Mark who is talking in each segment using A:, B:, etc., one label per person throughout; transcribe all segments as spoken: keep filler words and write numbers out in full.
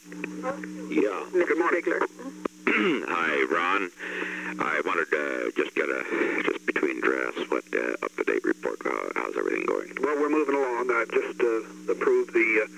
A: Yeah.
B: Good morning.
A: Hi, Ron. I wanted to just get a, just between drafts, what uh, up-to-date report. Uh, how's everything going?
B: Well, we're moving along. I've just uh, approved the, uh,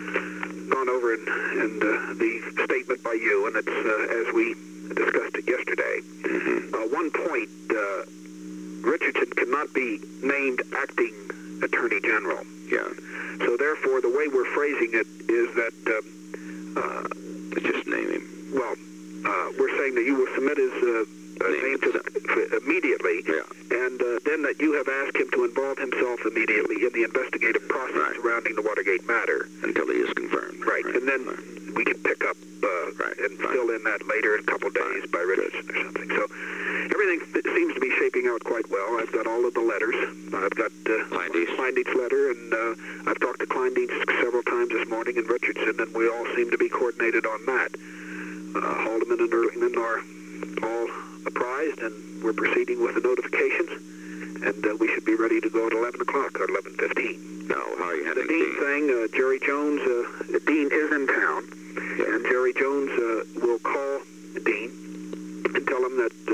B: gone over and, and uh, the statement by you, and it's uh, as we discussed it yesterday.
A: Mm-hmm.
B: Uh, one point, uh, Richardson cannot be named acting Attorney General.
A: Yeah.
B: So therefore, the way we're phrasing it is that, um, uh,
A: just name him.
B: well, uh, we're saying that you will submit his uh, uh,
A: Name
B: name to the, f- immediately,
A: Yeah.
B: and uh, then that you have asked him to involve himself immediately in the investigative process
A: Right.
B: surrounding the Watergate matter.
A: Until he is confirmed.
B: Right, and then
A: Right.
B: we can pick up uh,
A: Right.
B: and
A: Fine.
B: fill in that later in a couple days
A: Fine.
B: by Richardson or something. So everything f- seems to be shaping out quite well. I've got all of the letters. I've got uh,
A: Kleindienst.
B: Kleindienst's letter, and uh, I've talked to Kleindienst several times this morning and Richardson, and we all seem to be coordinated on that. Uh, Haldeman and Ehrlichman are all apprised, and we're proceeding with the notifications, and uh, we should be ready to go at eleven o'clock or eleven fifteen.
A: Now, how are you
B: The
A: handling
B: Dean
A: Dean?
B: thing, uh, Jerry Jones, uh, Dean is in town,
A: Yeah.
B: and Jerry Jones uh, will call Dean and tell him that, uh,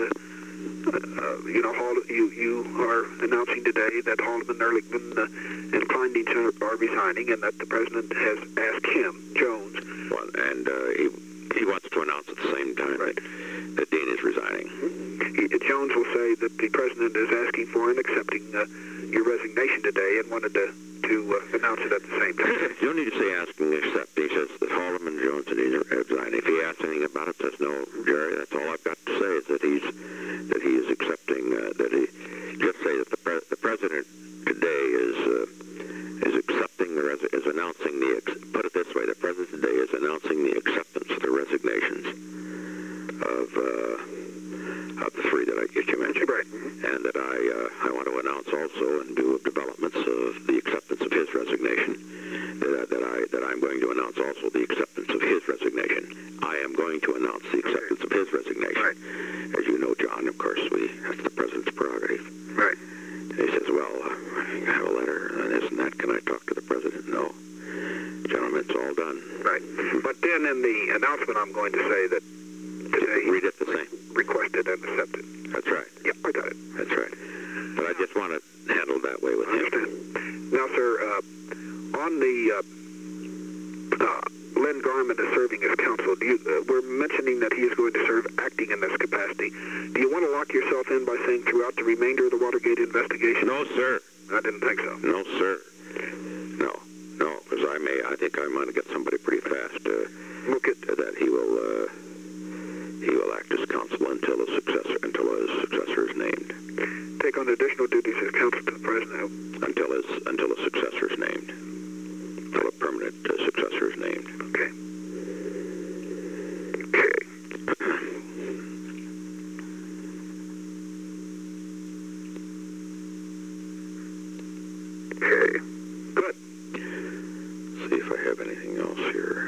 B: uh, you know, Hall, you, you are announcing today that Haldeman, Ehrlichman, uh, and Kleindienst are, are resigning, and that the President has asked him, Jones.
A: Well, and uh, he, he wants to announce at the same time
B: Right.
A: that Dean is resigning.
B: He, Jones will say that the President is asking for and accepting uh, your resignation today and wanted to, to uh, announce it at the same time.
A: You don't need to say asking except. He says that Haldeman, Jones, and Dean are resigning. If he asks anything about it, says no, Jerry, that's all I've got to say is that he's that he is accepting, uh, that he, just say that the, pre the President today is uh, is accepting, or is, is announcing the, ex put it this way, the President today is announcing the acceptance of the resignations of, uh, of the three that I get you mentioned.
B: Right.
A: And that I, uh, I want to announce also in view of developments of the acceptance of his resignation, that, that, I, that I'm going to announce also the acceptance of his resignation. I am going to announce the acceptance of his resignation.
B: Right.
A: As you know, John, of course, we that's the President's prerogative.
B: Right.
A: And he says, well, uh, I have a letter and this and that. Can I talk to the President? No. Gentlemen, it's all done.
B: Right. But then in the announcement, I'm going to say that today
A: Read it the same.
B: requested and accepted.
A: That's right.
B: Yeah, I got it.
A: That's right. But I just want to handle that way with
B: I
A: him.
B: understand. Now, sir, uh, on the uh, uh, Len Garment is serving as counsel. Do you, uh, we're mentioning that he is going to serve acting in this capacity. Do you want to lock yourself in by saying throughout the remainder of the Watergate investigation?
A: No, sir.
B: I didn't think so.
A: No, sir. No. No, because I may, I think I might get somebody pretty fast uh,
B: Look at
A: uh, that he will, uh, he will act as counsel until a successor, until his successor is named.
B: take on additional duties as counsel to the President.
A: Until his, until a successor is named. Until a permanent uh, successor is named.
B: Okay. Okay. Okay. Good.
A: See if I have anything else here.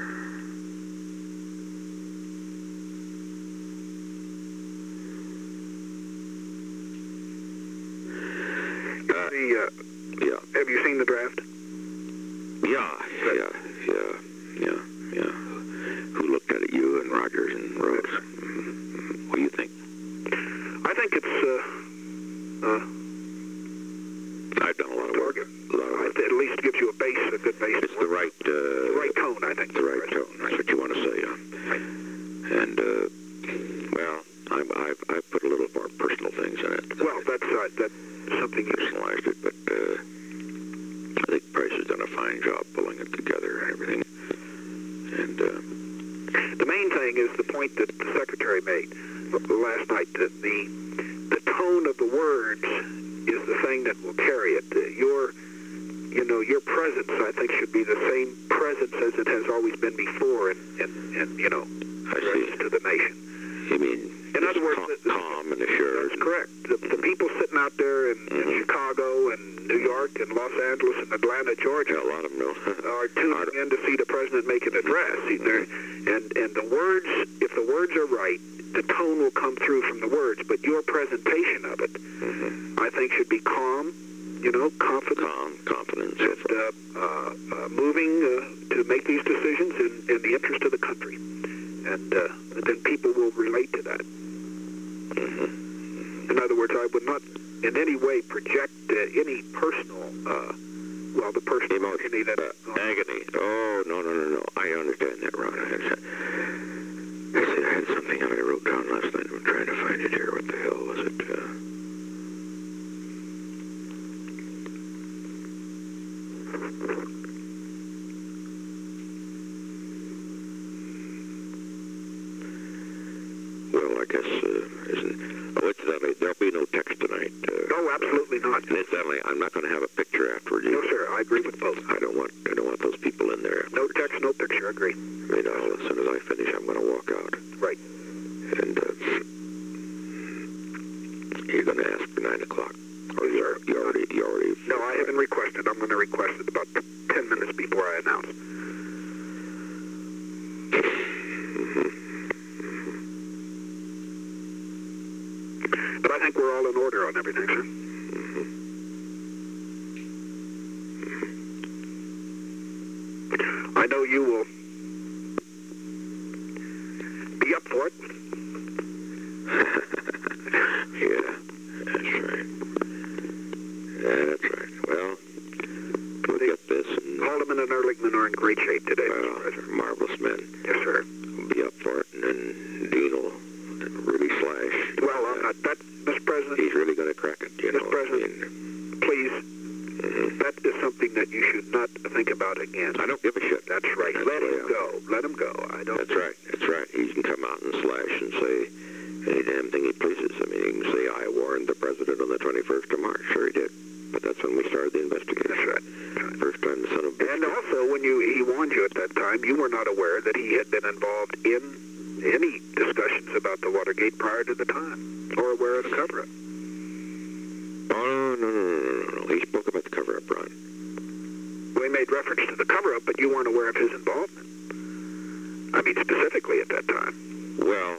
A: Uh,
B: The, uh,
A: yeah.
B: have you seen the draft?
A: Yeah, yeah, yeah, yeah, yeah. Who looked at it? You and Rogers and Rhodes. Mm-hmm. What do you think?
B: I think it's, uh, uh,
A: I've done a lot of work. A lot of work.
B: it at least gives you a base, a good base.
A: It's the right, uh,
B: The right tone, I think.
A: the right tone. That's what you want to say, huh? And, uh, well, I've, I've, I've put a little more personal things in it.
B: Well, that's, uh, that's something you
A: Personalized it, but, uh, I think Price has done a fine job pulling it together and everything. And, uh,
B: The main thing is the point that the Secretary made last night, that the, the tone of the words is the thing that will carry it. Uh, Your, you know, your presence, I think, should be the same presence as it has always been before, and, and, and you know,
A: I see.
B: to the nation.
A: You mean,
B: In other words,
A: calm,
B: the-
A: calm and assured.
B: That's correct. The, the people sitting out there in, in
A: Mhm.
B: Chicago and New York and Los Angeles and Atlanta, Georgia,
A: Yeah, a lot of them know.
B: are tuning in to see the President make an address. Either, and, and the words, if the words are right, the tone will come through from the words, but your presentation of it,
A: Mm-hmm.
B: I think, should be calm, you know, confident,
A: Calm, confidence.
B: and uh, uh, uh, moving uh, to make these decisions in, in the interest of the country. and uh, then people will relate to that.
A: Mm-hmm.
B: In other words, I would not in any way project uh, any personal, uh, well, the personal
A: Emotion,
B: agony that...
A: uh, agony. Oh, no, no, no, no. I understand that, Ron. I, had, I, see, I had something that I wrote down last night. I'm trying to find it here. What the hell was it? Uh, well, I guess, uh, isn't... Oh, incidentally, there'll be no text tonight. Uh,
B: No, absolutely not.
A: and incidentally, I'm not going to have a picture afterwards.
B: No, sir, I agree with both.
A: I don't want I don't want those people in there.
B: No text, no picture, agree.
A: I mean, I'll, as soon as I finish, I'm going to walk out.
B: Right.
A: And uh, you're going to ask for nine o'clock. Or you,
B: Sir.
A: you already you already.
B: No, I haven't requested. I'm going to request it about ten minutes before I announce.
A: Mm-hmm.
B: But I think we're all in order on everything, sir.
A: Mm-hmm.
B: I know you will be up for it.
A: Yeah, that's right. Yeah, that's right. Well, we'll get this. And,
B: Haldeman and Ehrlichman are in great shape today, Mister
A: well,
B: President.
A: marvelous men.
B: Yes, sir.
A: We'll be up for it, and then Dean will really slash.
B: Well, I'm
A: uh,
B: not. That, Mister President,
A: He's really going to crack it, you know.
B: Mister President,
A: I mean,
B: please,
A: mhm.
B: that is something that you should not think about again.
A: I don't give a shit.
B: That's right.
A: That's
B: Let
A: the way
B: him
A: I'm-
B: go. Let him go. I don't.
A: That's right. That's right. He can come out and slash and say any damn thing he pleases. I mean, he can say, I warned the president on the twenty-first of March. Sure he did. But that's when we started the investigation.
B: That's right. That's right.
A: First time the son of a bitch.
B: And also, when you he warned you at that time, you were not aware that he had been involved in any discussions about the Watergate prior to the time, or aware of the cover-up.
A: Oh, no, no, no, no, no, no. He spoke about the cover-up, Ron.
B: We made reference to the cover-up, but you weren't aware of his involvement. I mean, specifically at that time.
A: Well,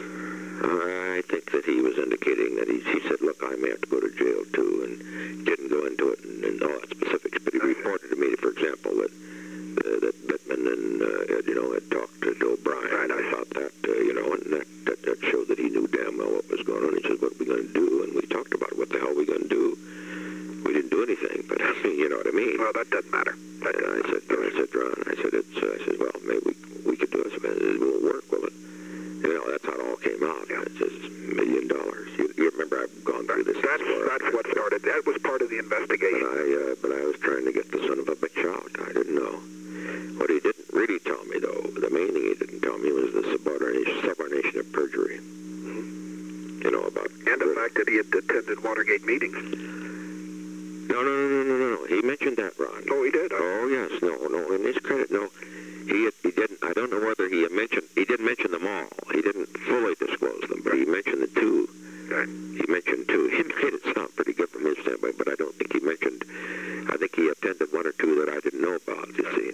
A: I think that he was indicating that he, he said, look, I may have to go to jail, too, and didn't go into it and, and all that specifics. But he reported to me, for example, that uh, that Bittman and, uh, had, you know, had talked to O'Brien. And I thought that, uh, you know, and that, that, that showed that he knew damn well what was going on. He said, what are we going to do? And we talked about what the hell are we going to do. We didn't do anything, but, I mean, you know what I mean?
B: Well, that doesn't matter. That
A: And I said, I said, Ron, I said, it's, uh, I said, well, maybe we, we could do it. It won't work, will it? You know, that's how it all came out.
B: Yeah.
A: It's just a million dollars. You, you remember I've gone through this
B: That's,
A: before.
B: that's what started. That was part of the
A: But
B: investigation.
A: I, uh, but I was trying to get the son of a bitch out. I didn't know. What he didn't really tell me, though, the main thing he didn't tell me was the subordination, subordination of perjury. You know, about...
B: And the fact that he had attended Watergate meetings.
A: No, no, no, no, no, no. He mentioned that, Ron.
B: Oh, he did?
A: Oh, yes. No, no. In his credit, no. He, he didn't, I don't know whether he had mentioned, he didn't mention them all. He didn't fully disclose them, but he mentioned the two.
B: Okay.
A: He mentioned two. He made it sound pretty good from his standpoint, but I don't think he mentioned, I think he attended one or two that I didn't know about, you see.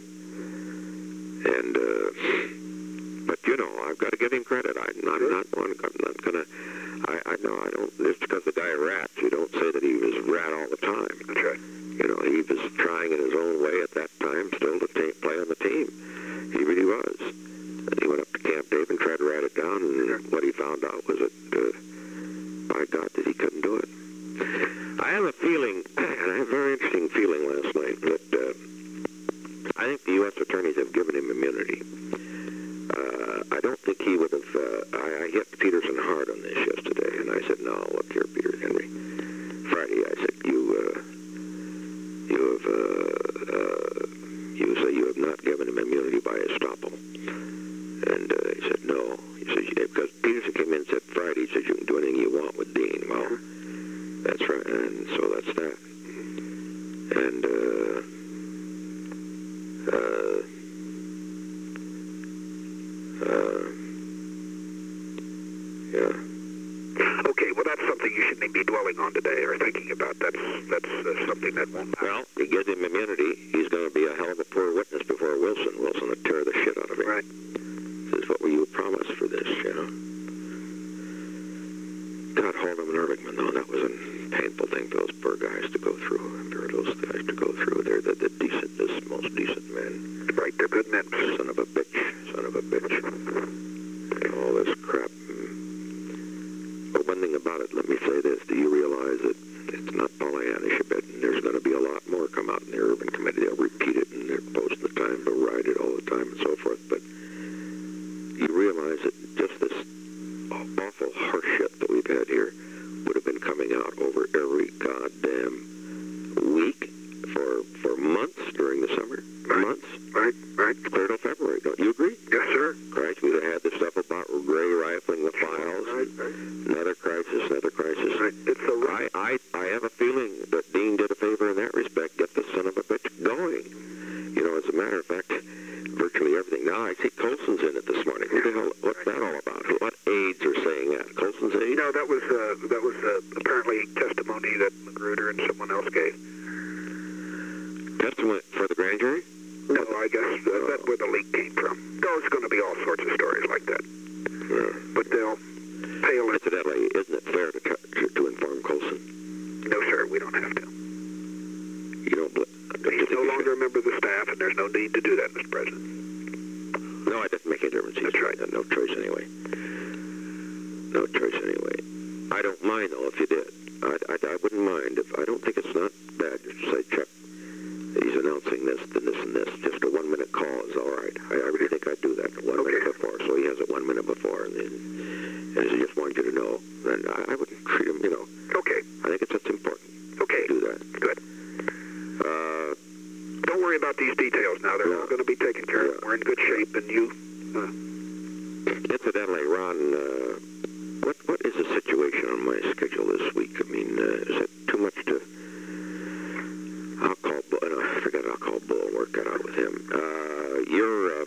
A: And, uh, but, you know, I've got to give him credit. I, I'm not one, I'm not going to, I, I know, I don't, just because the guy rats, you don't say that he was rat all the time.
B: That's right.
A: You know, he was trying in his own way at that time still to ta play on the team. He really was. And he went up to Camp Dave and tried to write it down, and what he found out was that, uh, by God, that he couldn't do it. I have a feeling, and I have a very interesting feeling last night, that uh, I think the U S attorneys have given him immunity. Uh, I don't think he would have, uh, I, I hit Peterson hard on this yesterday, and I said, no, look here, Peter Henry. Friday, I said, you, uh, you have, uh, uh, you say you have not given him immunity by estoppel. And uh, he said, no. He said, yeah, because Peterson came in and said Friday, he said, you can do anything you want with Dean. Well, that's right, and so that's that. And, uh, uh, uh, yeah.
B: Okay, well, that's something you shouldn't be dwelling on today or thinking about. That's that's uh, something that won't happen.
A: Well, he gives him immunity. He's going to be a hell of a poor witness before Wilson. Wilson will tear the shit out of him.
B: Right.
A: Says, what were you promised for this, you know? God, Haldeman and Ehrlichman, though, that was a painful thing for those poor guys to go through. For those guys to go through. They're the, the decentest, most decent men.
B: Right, they're good men.
A: Son of a bitch. Son of a bitch. time and so forth, but you realize that just this awful horseshit that we've had here would have been coming out over every goddamn week for for months during the summer.
B: Right.
A: Months.
B: Right, right.
A: Clear till February. Don't you agree?
B: Yes, sir.
A: Christ, we'd have had the stuff about Gray rifling the files.
B: Right, right.
A: Another crisis, another crisis.
B: Right. It's a right.
A: I, I, I have a feeling that Dean did a favor in that respect. Get the son of a bitch going. You know, as a matter of fact, virtually everything. Now, I see Colson's in it this morning. What the hell, what's that all about? What aides are saying that? Colson's aides?
B: No, that was uh, that was uh, apparently testimony that Magruder and someone else gave.
A: Testimony for the grand jury?
B: No, I guess uh, that's where the leak came from. There's going to be all sorts of stories like that.
A: Yeah.
B: But they'll pale it.
A: Incidentally, isn't it fair to, to, to inform Colson?
B: No, sir, we don't have to.
A: You don't... Bl- don't you
B: He's
A: think
B: no
A: you
B: longer
A: should?
B: a member of the staff, and there's no need to do that, Mister President.
A: No, it doesn't make any difference. He's
B: That's right.
A: No choice anyway. No choice anyway. I don't mind, though, if you did. I, I, I wouldn't mind. If I don't think it's not bad just to say, Chuck, he's announcing this, then this, and this. Just a one-minute call is all right. I, I really think I'd do that one
B: Okay.
A: minute before. So he has it one minute before, and then and he just wanted you to know. Then I, I wouldn't treat him, you know.
B: Okay,
A: I think it's that's important
B: okay,
A: to do that.
B: good.
A: Uh,
B: Don't worry about these details now. They're
A: Yeah.
B: all going to be taken care of.
A: Yeah.
B: We're in good shape, and you... Uh,
A: incidentally, Ron, uh, what what is the situation on my schedule this week? I mean, uh, is it too much to... I'll call Bull, no, I forget I'll call Bull and work that out with him. Uh, you're, uh,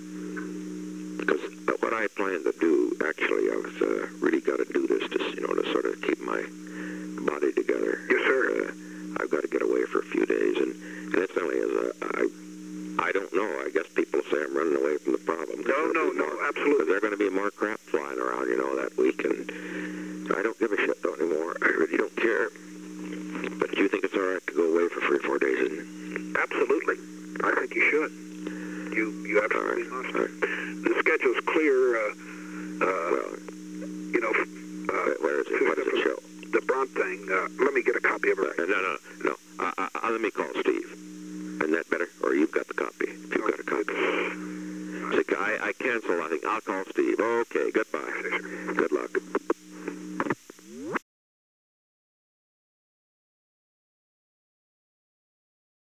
A: because what I plan to do, actually, I've uh, really got to do this to, you know, to sort of keep my body together.
B: Yes, sir.
A: Uh, I've got to get away for a few days, and, and incidentally, as a, I, I don't know, I guess people say I'm running away from the problem.
B: no, no, no,
A: Because
B: absolutely.
A: there's going to be more crap flying around, you know, that week, and I don't give a shit though anymore. I really don't care. But do you think it's all right to go away for three or four days, isn't it?
B: Absolutely. I think you should. You you absolutely
A: All right,
B: must.
A: all right.
B: The schedule's clear. Uh, uh,
A: Well,
B: you know, uh,
A: where is it? What does it show?
B: the Brunt thing. Uh, let me get a copy of it.
A: Uh, no, no, no. Uh, uh, uh, let me call Steve. Isn't that better? Or you've got the copy? If you've got a copy.
B: It's-
A: I, I cancel, I think. I'll call Steve. Okay, goodbye. Good luck.